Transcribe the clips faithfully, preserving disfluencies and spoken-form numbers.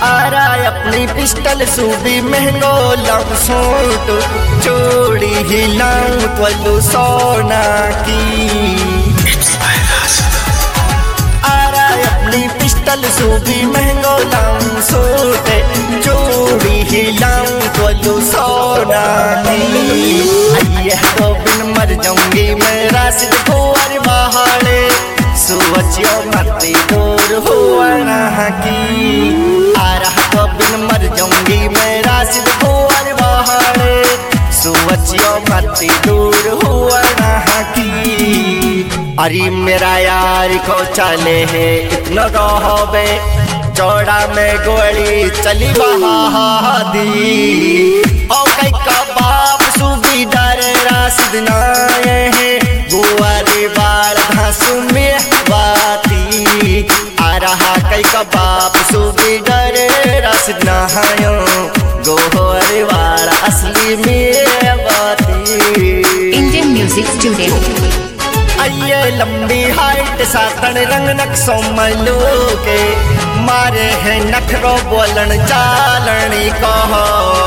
आरा अपनी पिस्टल सूबी महंगो love suit चोड़ी हिलाऊं त्वलू सोना की। आरा अपनी पिस्टल सूबी महंगो लव सूट चोड़ी हिलाऊं त्वलू सोना की। अये तो बिन मर जाऊंगी मैं राशिद कुंवर बहाड़े सोचियो मत दूर हुआ की। आरा तो बिन मर जाऊंगी मैं राशिद कुंवर बहाड़े सोचियो मत दूर हुआ की। अरे मेरा यार को चले है इतना गहोबे चौड़ा में गोली चली बहा दी। ओ कई का बाप सूबी डरे राशिद नाये है गुआरी बाल धांसू में बाती। आ रहा कई का बाप सूबी डरे राशिद नहायो गोहर वाला असली में बाती। Indian music studio. अये लंबी हाइट सातन रंग नक्सों मलो के मारे है नखरो बोलन चालनी कहो।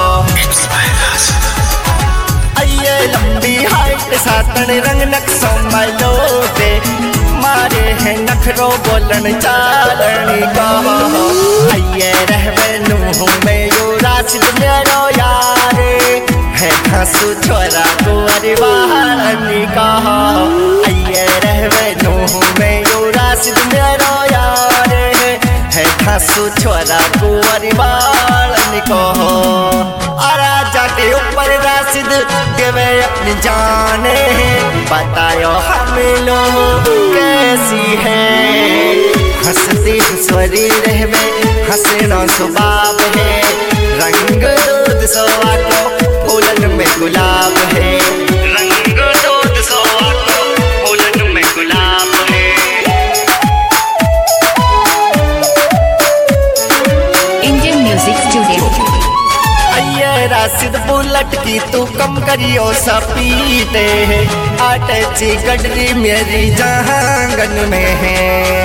अये लंबी हाइट सातन रंग नक्सों मलो के मारे है नखरो बोलन चालनी कहो। अये रहवे नूह में यो राशिद मेरो यारे है घासू छोरा कुंवर बहाड़नी कहो। अये रहवे नूह में यो राशिद मेरो यारे है घासू छोरा कुंवर बहाड़नी कहो। राजा के ऊपर राशिद देवे अपनी जाने बतायो हम लोग कैसी है। हंसती हंसवरी रहवे हंसना सुबाब है रंग दूध सोआ को फूलन में गुलाब है। रंग दूध सोआ को फूलन में गुलाब है। Indian music studio. अये राशिद बुलेट की तू कम करियो सपीते है आटे ची गडरी मेरी जहांगन में है।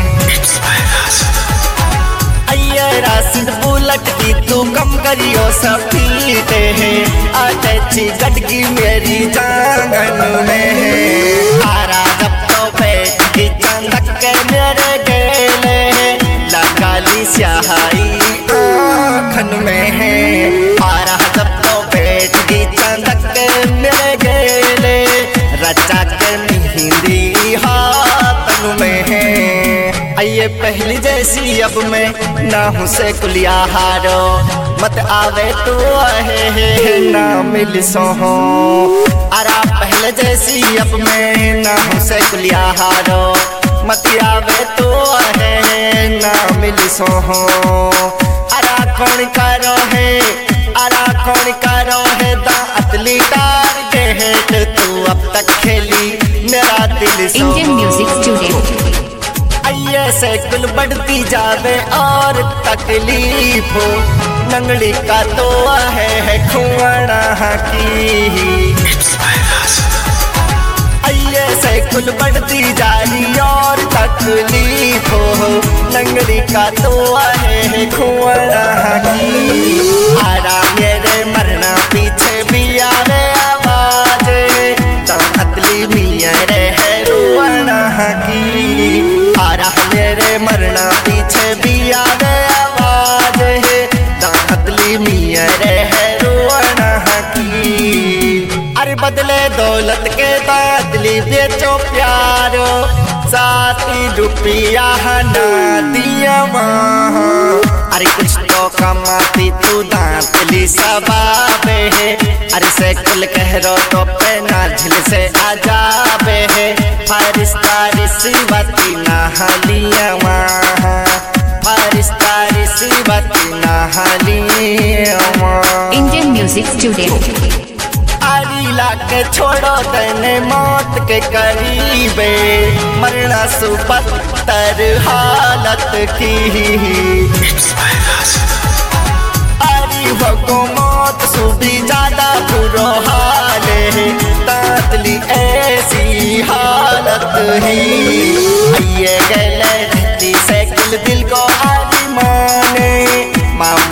अये राशिद बुलेट की तू कम करियो सपीते है आटे ची गडगी मेरी जहांगन में है। आरा जब तो पेट की चंदक के मेरे गेले लगा ली स्याही आँखन में है। आरा जब तो पेट की चंदक के मेरे गेले रचा के मेहंदी हाथन में है। अये पहली जैसी अब मैं ना हूँ से कुलिया हारो मत आवे तू है ना मिल सोहो। अरा पहले जैसी अब मैं ना हूँ से कुलिया हारो मत आवे तू है ना मिल सोहो। अरा कौन करो है अरा कौन करो है दा अतली टार के हेट तू अब तक खेली मेरा दिल सो। Indian music studio. अये से कुल बढ़ती जावे और तकलीफ हो नंगड़ी का तो है, है खुआना की। अये से कुल बढ़ती जा रही और तकलीफ हो नंगड़ी का तो है, है खुआना की। आरा मेरे मरना पीछे भी आवे आवाज तली मिया रे है रुआना की। आरा मेरे मरना पीछे भी आवे आवाज तली मिया रे है रुआना की। अरे बदले दौलत के दादली बेचो प्यारो साथी रुपया ना दिया वहाँ। अरे कुछ तो कमाती तू दांतली सबाबे है। अरे से कुल कह रो तो पे ना झिल से आ जाबे है। फरिश्ता रिश्वती नहालिया वहाँ फरिश्ता रिश्वती नहालिया वहाँ। Indian music studio. आरीला के छोड़ो तने मौत के करीबे मरना सुपत्तर हालत की। आरी भगो मौत सुबी ज्यादा बुरो हाल है तातली ऐसी हालत ही। ये गले रहती से कुल दिल को आदि माने माँ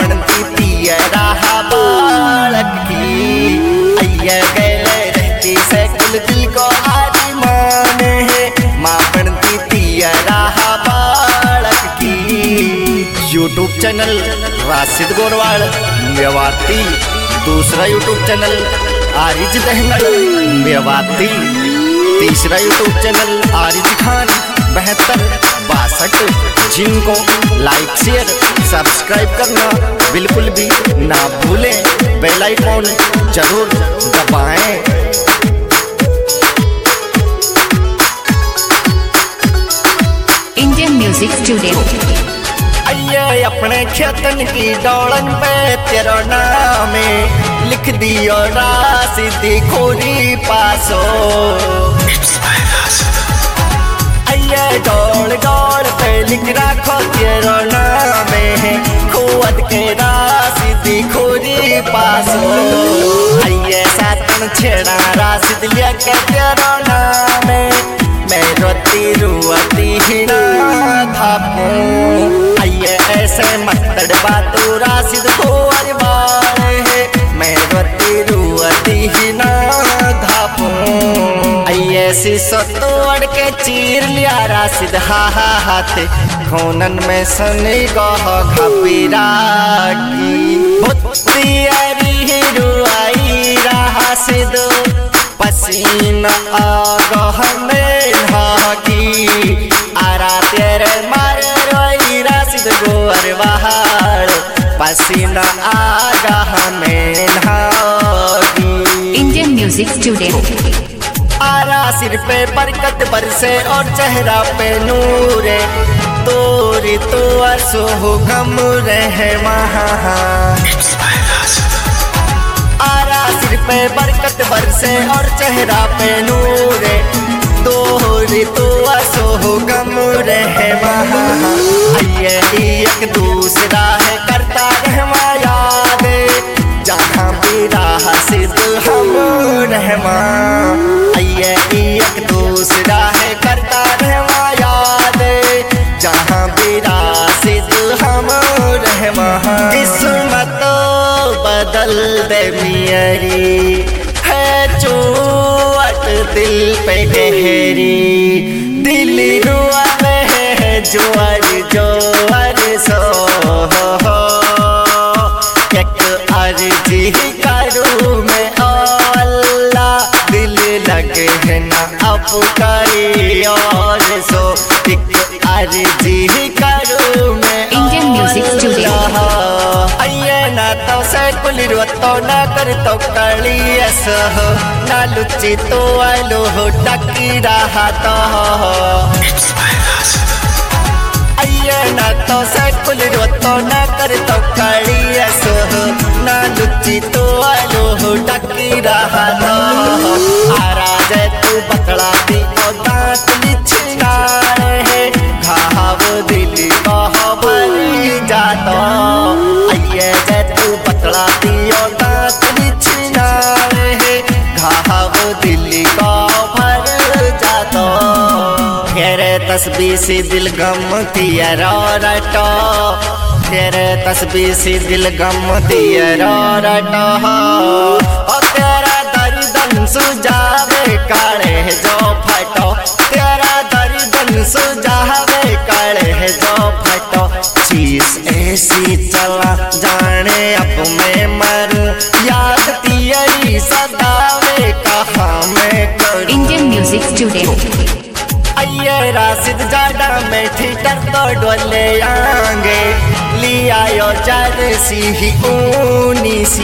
यूट्यूब चैनल राशिद गोरवाल मेवाती, दूसरा यूट्यूब चैनल आरिज दहंगल मेवाती, तीसरा यूट्यूब चैनल आरिज खान बहत्तर बासठ। जिनको लाइक शेयर सब्सक्राइब करना बिल्कुल भी ना भूलें, बेल आइकॉन जरूर दबाएं। Indian music studio. आइए अपने खेतन की डोलन पे तेरा नाम लिख दियो राशिद खोरी पासो। आइए डोल डोल पे लिख रखो तेरा नाम खुद के राशिद खोरी पासो। आइए सातन छेड़ा राशिद लेके तेरा नाम मैं रोती रुआती ही ना धापूं। आइए ऐसे मस्तड़ बातू राशिद गोरवाल है, मैं रोती रुआती ही ना धापूं। आइए शीशो तोड़ के चीर लिया राशिद हा हा हाथ खोनन में सनी गह घबीरा की बुत्ती अरी रुआई राशिद पसीना आगह में भागी आरा तेरे मारे रोई राशिद गोरवाल पसीना आगह में भागी। Indian music studio. आरा सिर पे बरकत बरसे और चेहरा पे नूरे तोरी तो असो गम रहे महा। आरा सिर पे बरकत बरसे और चेहरा पे नूरे तोरी तो असो गम रहे महा। आइए एक दूसरा है करता रहमा याद जहाँ भी राशिद हम रहमा। आइए एक दूसरा है करता रहमा याद जहाँ भी राशिद हम रहमा। किस्मत बदल दे मेरी है चोट दिल पे गहरी, दिल रुआ है जोर जोर सो हो। एक अर्जी करूँ मैं अल्लाह दिल लगे है ना अब करी और सो। एक अर्जी करूँ मैं इंडियन म्यूजिक स्टूडियो। आइए ना तो से कुल तो ना कर तो कड़ी ऐसा हो ना लुच्ची तो आलो हो टकी रहा तो। आइए ना तो से कुल तो ना कर तो कड़ी ऐसा हो ना लुच्ची तो आलो हो टकी रहा तो। आरा जे तू बकड़ा दी और दांत लिछना है घाव दिल कह भरी जातो। आइए जे तू बकड़ा दी और दांत लिछना है घाव दिल कह भर जातो। फेरे तस्बीह से दिल गम तियरा रटो, फेरे तस्बीह से दिल गम तियरा रटो। और तेरा दर्दन सुझावे काले जो फटो, तेरा दर्दन सुझावे काले जो फटो। चीज ऐसी चला जाने अब मैं मरूं याद तियरी सदावे कहाँ मैं करूं। Indian music studio. आइए राशिद जाडा में थिएटर तो डोले आंगे लिया यो जर्सी ही ऊनी सी।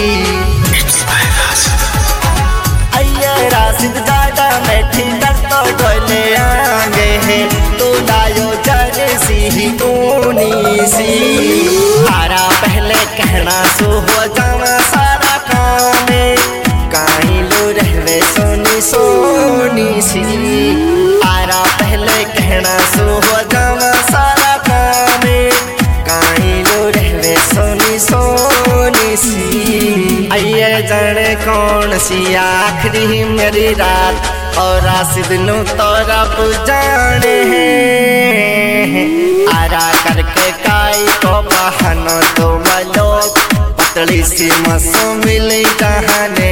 आइए राशिद जाडा में थिएटर तो डोले आंगे है तो लायो जर्सी ही ऊनी सी। आरा पहले कहना सो हो जाना सारा काम काई लो रहवे सोनी सोनी सी। आरा पहले कहना सो हो जाना सारा काम काई लो रहवे सोनी सोनी सी। आइए जाने कौन सी आखिरी मेरी रात और राशिद नु तो रब जाने हैं। आरा करके काई को बहाना तो मलोक पतली सी मसो मिली कहाने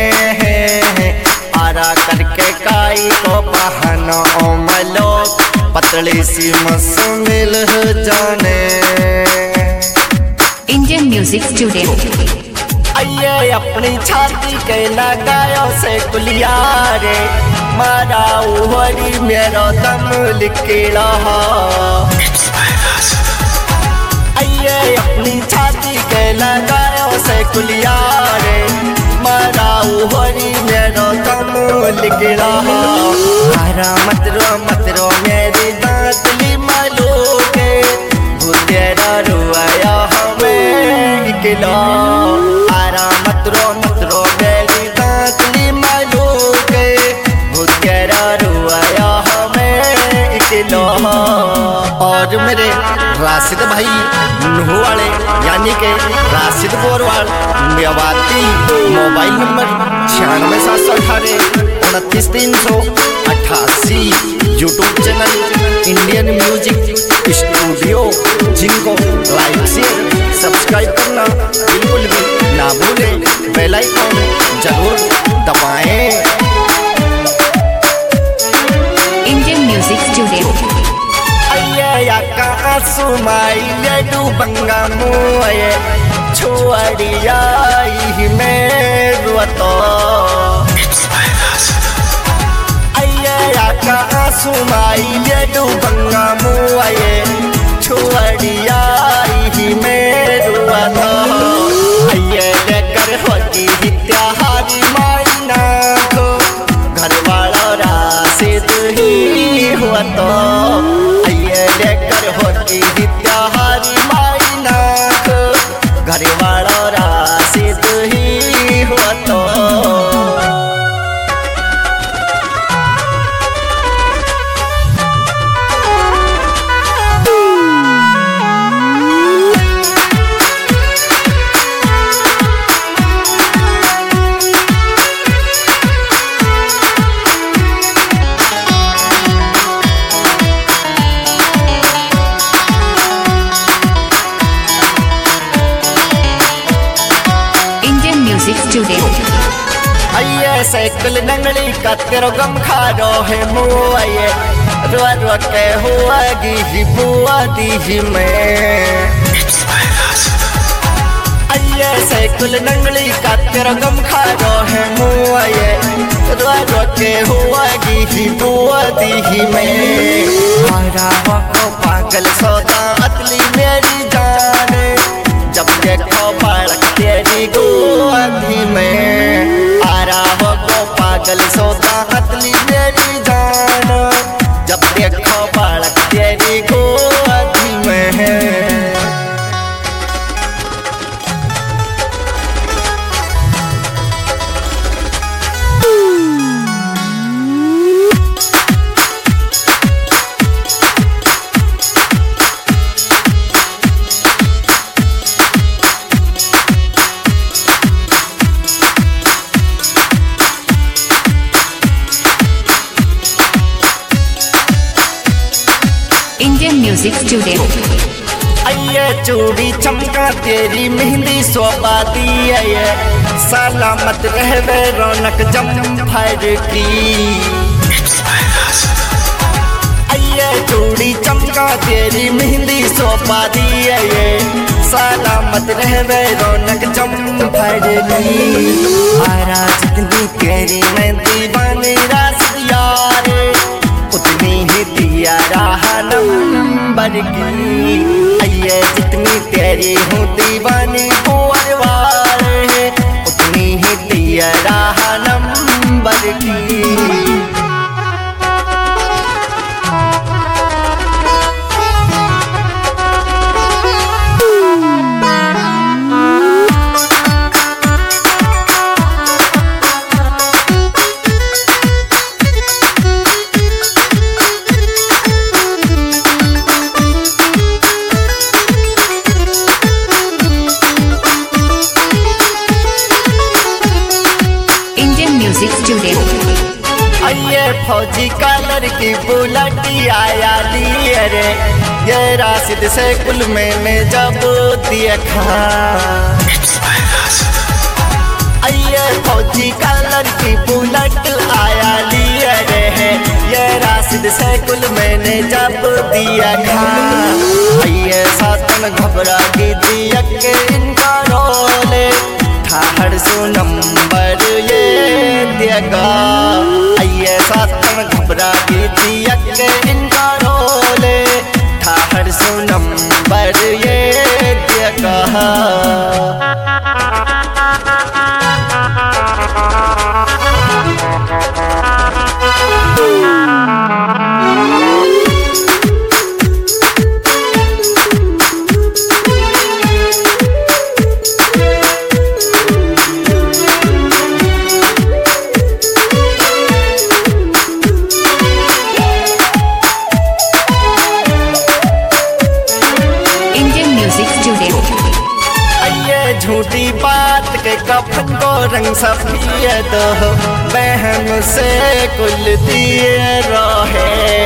हैं। आरा करके काई को बहाना ओ मलोक पतली सी मस्मिल जाने। Indian music studio. आइए अपनी छाती के लगायो से कुलिया रे, मारा उहरी मेरो दम लिखला। आइए अपनी छाती के लगायो से कुलिया रे, मारा उहरी मेरो दम लिखला। मारा मत रो मत रो मेरी दांतली मालो के, तेरा रुआया हमें निकला। आरा मत रो मत रो मेरी दांतली मालो के, तेरा रुआया हमें निकला। और मेरे राशिद भाई नुह वाले यानी के राशिद बोरवाल मेवाती, मोबाइल नंबर छियानवे सात सौ अठारह उनतीस तीन सौ अट्ठासी। YouTube channel Indian music studio, जिनको लाइक शेयर सब्सक्राइब करना बिल्कुल भी ना भूलें, बेल आइकन जरूर दबाएं। Indian music studio. या का सुमाई लेडू बंगा मुए, छोड़िया ही में रुआतो। या का सुमाई लेडू बंगा मुए, छोड़िया ही में रुआतो। आइए लेकर होती ही त्योहारी मायना को, घर वाला राशिद ही हुआ तो। लेकर होती ही त्योहारी मायना को, घर वाला राशिद ही हुआ तो। स्टूडियो। आइए साइकिल नंगली का तेरो गम खा रो है मुआए, रो रो के हुआ गी बुआ दी में। आइए साइकिल नंगली का तेरो गम खा रो है मुआए, रो रो के हुआ गी बुआ दी में। मारा को पागल सौदा अतली मेरी जान, जब देखो बालक तेरी गोदी में। आरा हो गो पागल सौदा अतली मेरी जान, जब देखो बालक तेरी गोदी में। Indian music studio. आइए चूड़ी चमका तेरी मेहंदी सोबादी, आइए सलामत रहवे रौनक जम्फर की। आइए चूड़ी चमका तेरी मेहंदी सोबादी, आइए सलामत रहवे रौनक जम्फर की। आरा जितनी तेरी मैं दीवानी राशिद यार, उतनी ही दिया रहा नंबर की। आइए जितनी तेरी हूँ दीवानी कुंवर वाले, उतनी ही दिया रहा नंबर की। फौजी कलर की बुलेटी आया लिए रे, ये राशिद से कुल मैंने जब देखा। आइए फौजी कलर की बुलेट आया लिए रे, ये राशिद राशिद से कुल मैंने जब दिया खा ये सातन घबरा के दिया के इनका रोले ठाहर सो नंबर ये देगा ये सातन घबरा के दिया के इनका रोले ठाहर सो नंबर ये देगा। झूठी बात के कफन को रंग सफेद हो बहन से कुल दिए रहे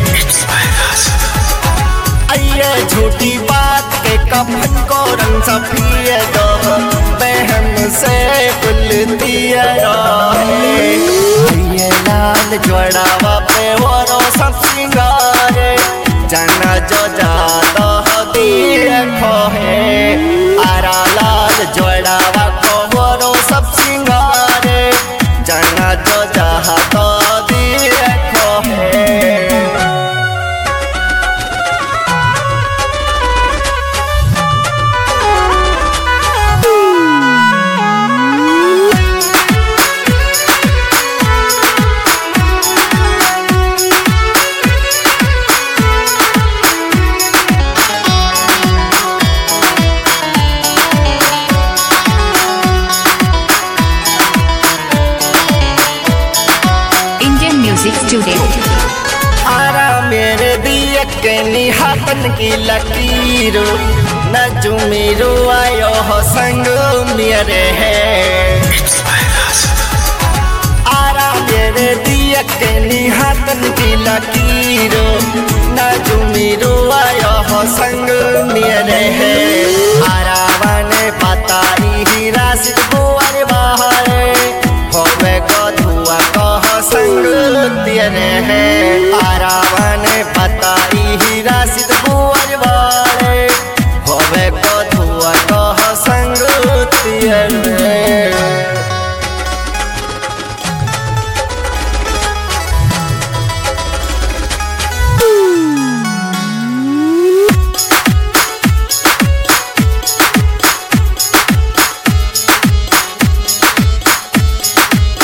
अये झूठी बात के कफन को रंग सफेद हो बहन से कुल दिए रहे ये लाल जोड़ावा पे वो सब सिंगारे जाना जो जाता देखो है आरा लाल जोड़ावा को वो सब सिंगारे जाना जो जहा तो देखो है। आरा मेरे दिया के निहातन की लकीरो न जुमीरो आयो हो संग मेरे है आरा मेरे दिया के निहातन की लकीरो न जुमीरो आयो हो संग मेरे है